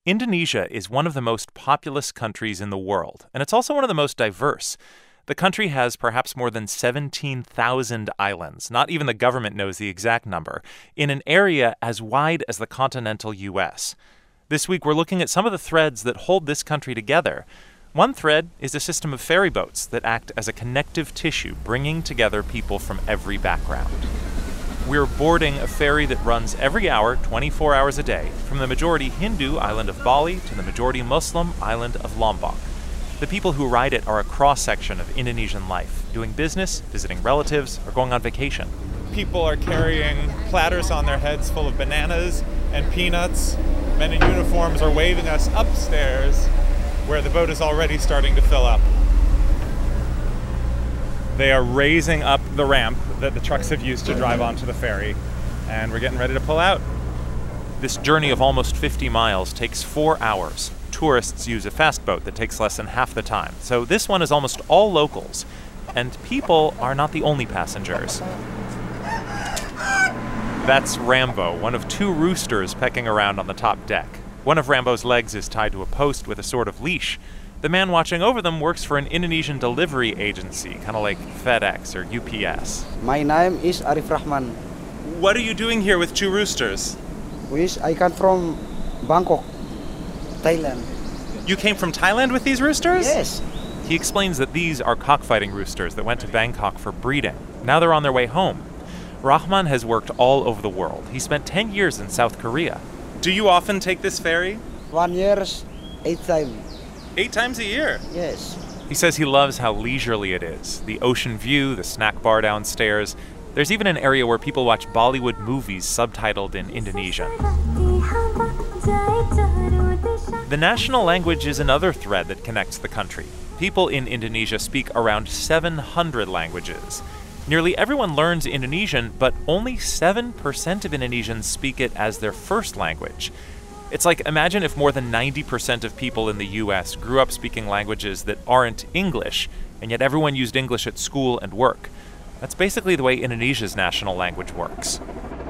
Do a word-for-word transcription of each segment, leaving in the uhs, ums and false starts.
Indonesia is one of the most populous countries in the world, and it's also one of the most diverse. The country has perhaps more than seventeen thousand islands, not even the government knows the exact number, in an area as wide as the continental U S. This week, we're looking at some of the threads that hold this country together. One thread is a system of ferry boats that act as a connective tissue, bringing together people from every background. We're boarding a ferry that runs every hour, twenty-four hours a day, from the majority Hindu island of Bali to the majority Muslim island of Lombok. The people who ride it are a cross-section of Indonesian life, doing business, visiting relatives, or going on vacation. People are carrying platters on their heads full of bananas and peanuts. Men in uniforms are waving us upstairs, where the boat is already starting to fill up. They are raising up the ramp that the trucks have used to drive onto the ferry, and we're getting ready to pull out. This journey of almost fifty miles takes four hours. Tourists use a fast boat that takes less than half the time. So this one is almost all locals, and people are not the only passengers. That's Rambo, one of two roosters pecking around on the top deck. One of Rambo's legs is tied to a post with a sort of leash. The man watching over them works for an Indonesian delivery agency, kind of like FedEx or U P S. My name is Arif Rahman. What are you doing here with two roosters? Which I come from Bangkok, Thailand. You came from Thailand with these roosters? Yes. He explains that these are cockfighting roosters that went to Bangkok for breeding. Now they're on their way home. Rahman has worked all over the world. He spent ten years in South Korea. Do you often take this ferry? One year, eight times. Eight times a year? Yes. He says he loves how leisurely it is. The ocean view, the snack bar downstairs. There's even an area where people watch Bollywood movies subtitled in Indonesian. The national language is another thread that connects the country. People in Indonesia speak around seven hundred languages. Nearly everyone learns Indonesian, but only seven percent of Indonesians speak it as their first language. It's like, imagine if more than ninety percent of people in the U S grew up speaking languages that aren't English, and yet everyone used English at school and work. That's basically the way Indonesia's national language works.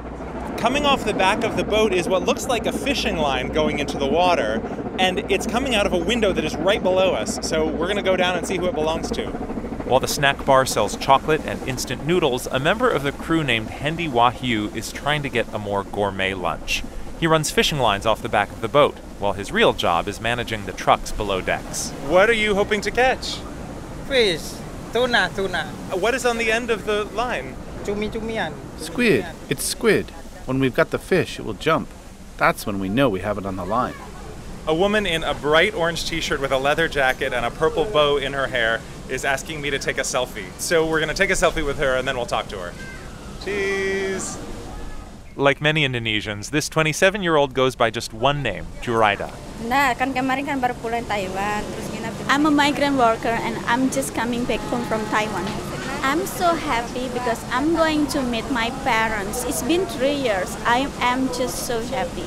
Coming off the back of the boat is what looks like a fishing line going into the water, and it's coming out of a window that is right below us, so we're going to go down and see who it belongs to. While the snack bar sells chocolate and instant noodles, a member of the crew named Hendy Wahyu is trying to get a more gourmet lunch. He runs fishing lines off the back of the boat, while his real job is managing the trucks below decks. What are you hoping to catch? Fish, tuna, tuna. What is on the end of the line? Cumi-cumian. Squid. It's squid. When we've got the fish, it will jump. That's when we know we have it on the line. A woman in a bright orange t-shirt with a leather jacket and a purple bow in her hair is asking me to take a selfie. So we're going to take a selfie with her and then we'll talk to her. Cheese! Like many Indonesians, this twenty-seven-year-old goes by just one name, Juraida. Nah, kan kemarin kan baru pulang Taiwan, terus nginap. I'm a migrant worker and I'm just coming back home from Taiwan. I'm so happy because I'm going to meet my parents. It's been three years. I am just so happy.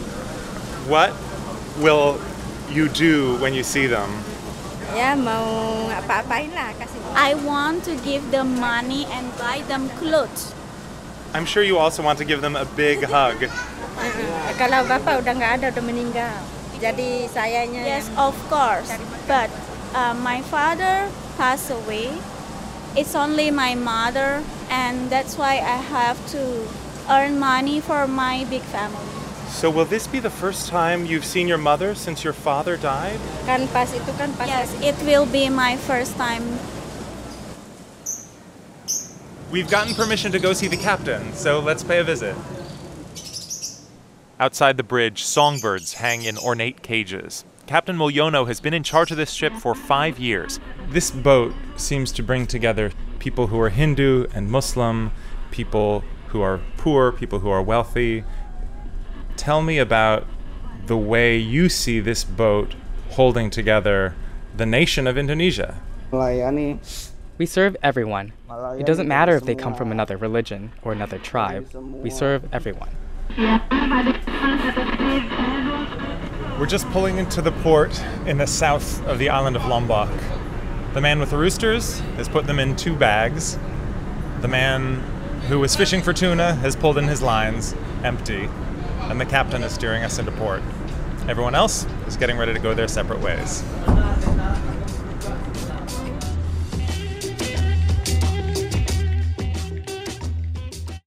What will you do when you see them? Ya mau apa-apain lah kasih. I want to give them money and buy them clothes. I'm sure you also want to give them a big hug. Uh, kalau bapak udah nggak ada, udah meninggal. Jadi sayanya. Yes, of course. But uh, my father passed away. It's only my mother, and that's why I have to earn money for my big family. So will this be the first time you've seen your mother since your father died? Kan pas itu kan pas. Yes, it will be my first time. We've gotten permission to go see the captain, so let's pay a visit. Outside the bridge, songbirds hang in ornate cages. Captain Mulyono has been in charge of this ship for five years. This boat seems to bring together people who are Hindu and Muslim, people who are poor, people who are wealthy. Tell me about the way you see this boat holding together the nation of Indonesia. Melayani. We serve everyone. It doesn't matter if they come from another religion or another tribe. We serve everyone. We're just pulling into the port in the south of the island of Lombok. The man with the roosters has put them in two bags. The man who was fishing for tuna has pulled in his lines, empty, and the captain is steering us into port. Everyone else is getting ready to go their separate ways.